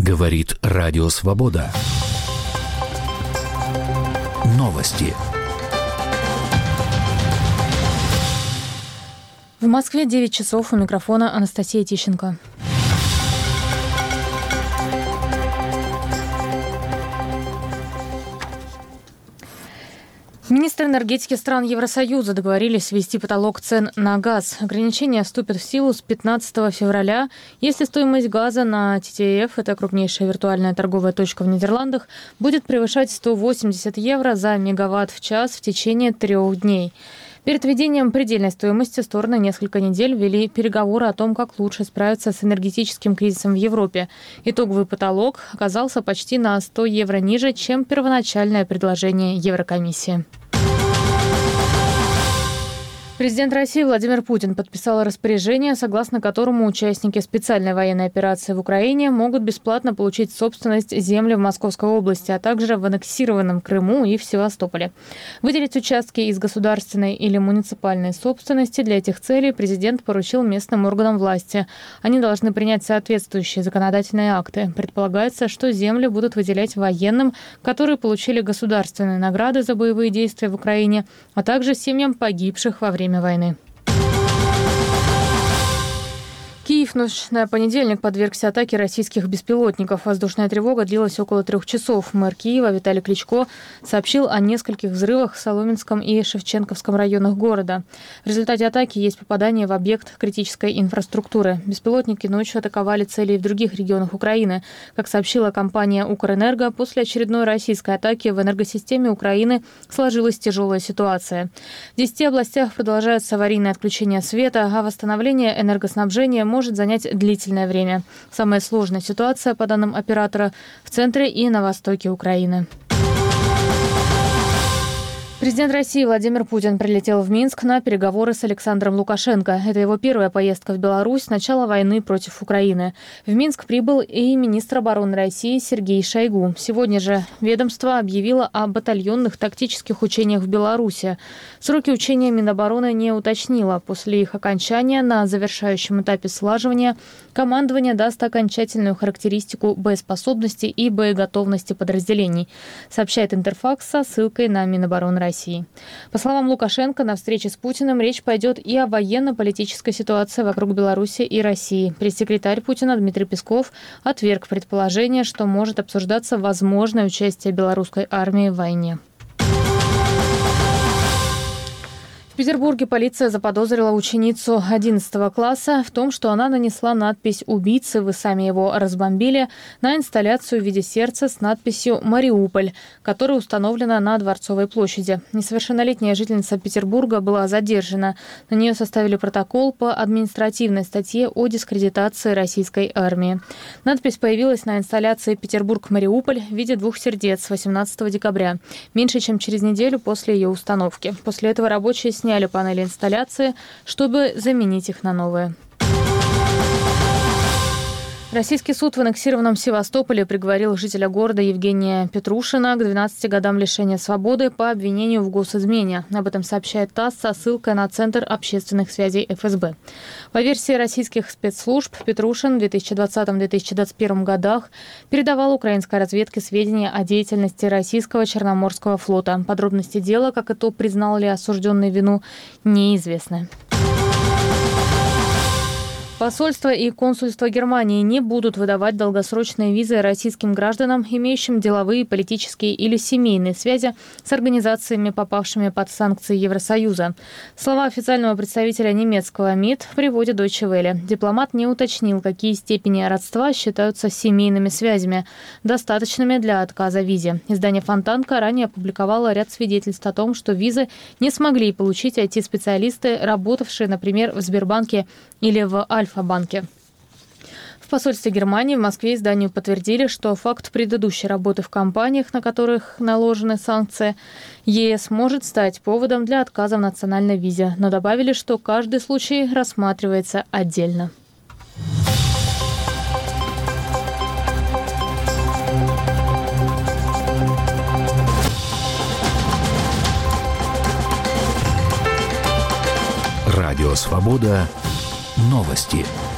Говорит Радио Свобода. Новости. В Москве 9 часов. У микрофона Анастасия Тищенко. Министры энергетики стран Евросоюза договорились ввести потолок цен на газ. Ограничения вступят в силу с 15 февраля, если стоимость газа на TTF, это крупнейшая виртуальная торговая точка в Нидерландах, будет превышать 180 евро за мегаватт в час в течение 3 дней. Перед введением предельной стоимости стороны несколько недель вели переговоры о том, как лучше справиться с энергетическим кризисом в Европе. Итоговый потолок оказался почти на 100 евро ниже, чем первоначальное предложение Еврокомиссии. Президент России Владимир Путин подписал распоряжение, согласно которому участники специальной военной операции в Украине могут бесплатно получить в собственность земли в Московской области, а также в аннексированном Крыму и в Севастополе. Выделить участки из государственной или муниципальной собственности для этих целей президент поручил местным органам власти. Они должны принять соответствующие законодательные акты. Предполагается, что земли будут выделять военным, которые получили государственные награды за боевые действия в Украине, а также семьям погибших во время войны. Киев в ночь на понедельник подвергся атаке российских беспилотников. Воздушная тревога длилась около 3 часов. Мэр Киева Виталий Кличко сообщил о нескольких взрывах в Соломенском и Шевченковском районах города. В результате атаки есть попадание в объект критической инфраструктуры. Беспилотники ночью атаковали цели и в других регионах Украины. Как сообщила компания «Укрэнерго», после очередной российской атаки в энергосистеме Украины сложилась тяжелая ситуация. В 10 областях продолжается аварийное отключение света, а восстановление энергоснабжения может занять длительное время. Самая сложная ситуация, по данным оператора, в центре и на востоке Украины. Президент России Владимир Путин прилетел в Минск на переговоры с Александром Лукашенко. Это его первая поездка в Беларусь с начала войны против Украины. В Минск прибыл и министр обороны России Сергей Шойгу. Сегодня же ведомство объявило о батальонных тактических учениях в Беларуси. Сроки учения Минобороны не уточнило. После их окончания на завершающем этапе слаживания командование даст окончательную характеристику боеспособности и боеготовности подразделений, сообщает Интерфакс со ссылкой на Минобороны России. По словам Лукашенко, на встрече с Путиным речь пойдет и о военно-политической ситуации вокруг Беларуси и России. Пресс-секретарь Путина Дмитрий Песков отверг предположение, что может обсуждаться возможное участие белорусской армии в войне. В Петербурге полиция заподозрила ученицу 11 класса в том, что она нанесла надпись «Убийцы, вы сами его разбомбили» на инсталляцию в виде сердца с надписью «Мариуполь», которая установлена на Дворцовой площади. Несовершеннолетняя жительница Петербурга была задержана. На нее составили протокол по административной статье о дискредитации российской армии. Надпись появилась на инсталляции «Петербург-Мариуполь» в виде 2 сердец 18 декабря, меньше чем через неделю после ее установки. После этого рабочие сняли панели инсталляции, чтобы заменить их на новые. Российский суд в аннексированном Севастополе приговорил жителя города Евгения Петрушина к 12 годам лишения свободы по обвинению в госизмене. Об этом сообщает ТАСС со ссылкой на Центр общественных связей ФСБ. По версии российских спецслужб, Петрушин в 2020-2021 годах передавал украинской разведке сведения о деятельности российского Черноморского флота. Подробности дела, как и то, признал ли осужденный вину, неизвестны. Посольство и консульство Германии не будут выдавать долгосрочные визы российским гражданам, имеющим деловые, политические или семейные связи с организациями, попавшими под санкции Евросоюза. Слова официального представителя немецкого МИД приводит Deutsche Welle. Дипломат не уточнил, какие степени родства считаются семейными связями, достаточными для отказа визе. Издание «Фонтанка» ранее опубликовало ряд свидетельств о том, что визы не смогли получить IT-специалисты, работавшие, например, в Сбербанке или в Альфа-банке. В посольстве Германии в Москве изданию подтвердили, что факт предыдущей работы в компаниях, на которых наложены санкции ЕС, может стать поводом для отказа в национальной визе, но добавили, что каждый случай рассматривается отдельно. Радио Свобода. Новости.